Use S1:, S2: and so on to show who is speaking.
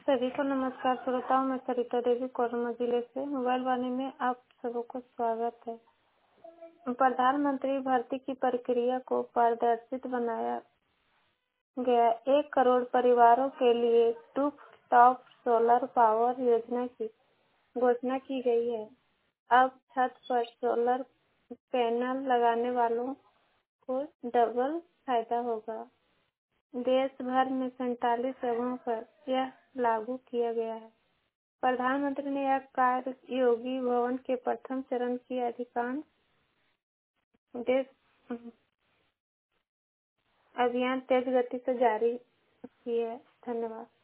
S1: सभी को नमस्कार श्रोताओं, मैं सरिता देवी कोरबा जिले से मोबाइल वाणी में आप सबको स्वागत है। प्रधानमंत्री भर्ती की प्रक्रिया को पारदर्शी बनाया गया। 1 करोड़ परिवारों के लिए रूफटॉप सोलर पावर योजना की घोषणा की गई है। अब छत पर सोलर पैनल लगाने वालों को डबल फायदा होगा। देश भर में 47 जगहों पर यह लागू किया गया है। प्रधानमंत्री ने यह कार्य योगी भवन के प्रथम चरण की अधिकांश देश अभियान तेज गति से जारी किए। धन्यवाद।